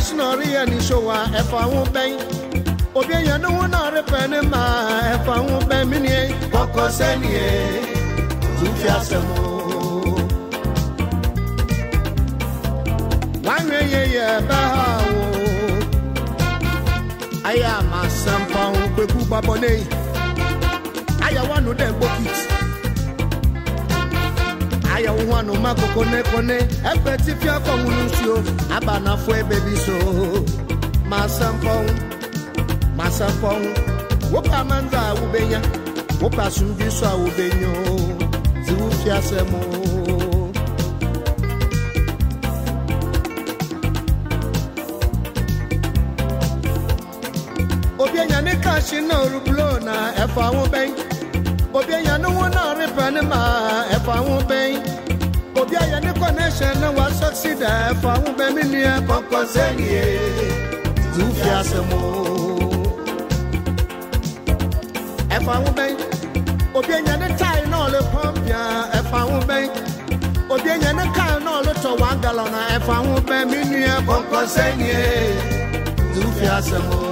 national and show if I won't bang. Obey no not a penema if I won't bang mini. Focus any. Zufiasemo. One way, Bahao. I am a sample, Bebu Babone. I want to them book it. I want to Marco Cone, a petty fear communio, Abana Fue baby so. Masampong, Wopa Manza Ubeya, Wopa Sundisa Ubenyo, Zufiasemo. Obianya ne kashi no rublona efa wo ben Obianya no wona repanema efa wo ben Obianya ne connection no wa succeed efa wo ben mi nia kokosenie Zufiasemo efa wo ben Obianya ne tie no le pompia efa wo ben Obianya ne car no le to 1 gallon efa wo ben mi nia kokosenie Zufiasemo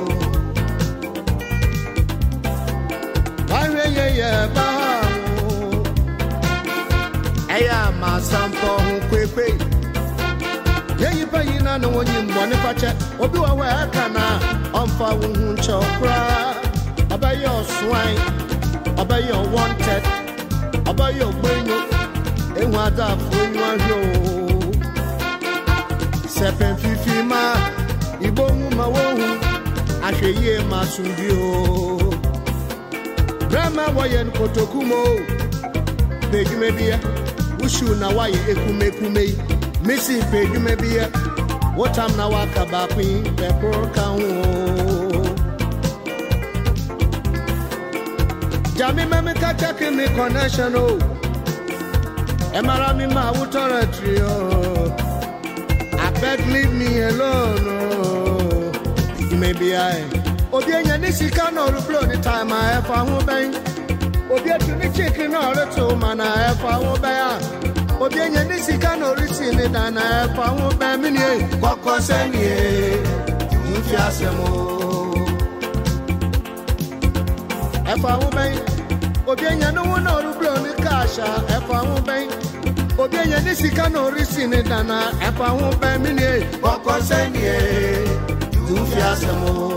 Aya ma sampo kwekwe Yeyi bayina no wonyi mbone pache obi wa wa kana omfa wo hu chokra abaye oswan abaye wanted abaye ogbenyo ehu ada fo ahwo sepen fifi ma ibomu ma wo hu ahweye ma sundio Grandma wayen kotokumo Pejumebia Ushu na waye ekume Missy Pejumebia What am na waka bapi Pepper kanwo Jami mame katake me connection o Emara mi ma utara trio I beg leave me alone o Maybe Obienya ni sika no rublo ni time efa ho ben Obietu ni chicken no reto mana efa ho ben Obienya ni sika no riti ni dana efa ho ben mi ni kokosenie Zufiasemo efa ho ben Obienya no no rublo ni kasha efa ho ben Obienya ni sika no riti ni dana efa ho ben mi ni kokosenie Zufiasemo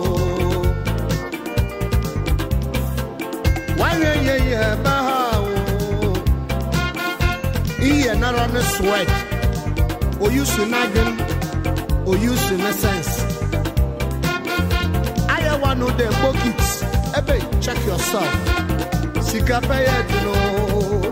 Yeah, Bahao. Not on the sweat. Or you should not or you should not sense. I want to know the buckets. Ebe, check yourself. Sikapaya, you know.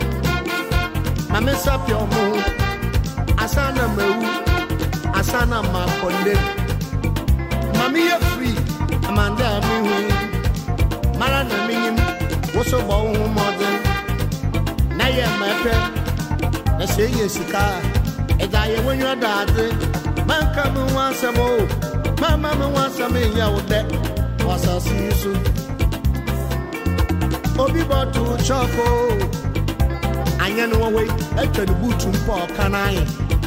Mama up your moon. Asana Meru. Asana Makonde. Mami, you're free. Amanda, me. Marana, me. What's a bone modern? Naya Mappe, the say yes, car. And I when you're daddy, man come once a more. My mamma wants a me out there. Was I see you soon? Obi bought to choco. I know away at the boot to pork can I?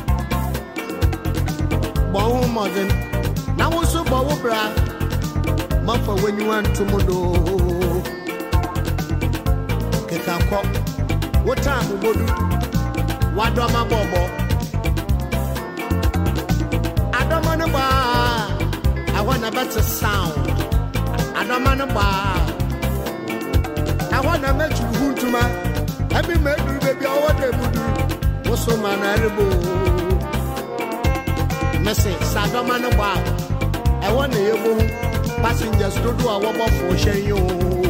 Bone modern. Now also bow bra. Muffer when you want to modo. What time we go do? What do my bobo? I don't want to buy. I want a better sound. I don't want to buy. I want to make you good to my. Every man baby, I want to do. What's so mannerable? Message, I don't want to buy. I want to hear passengers to do a walk for sharing.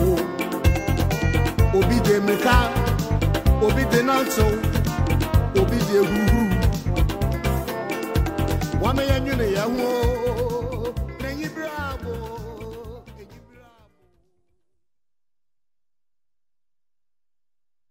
Obi de meka, obi de nanso, obi de huhu. Wame ya nyune ya huo.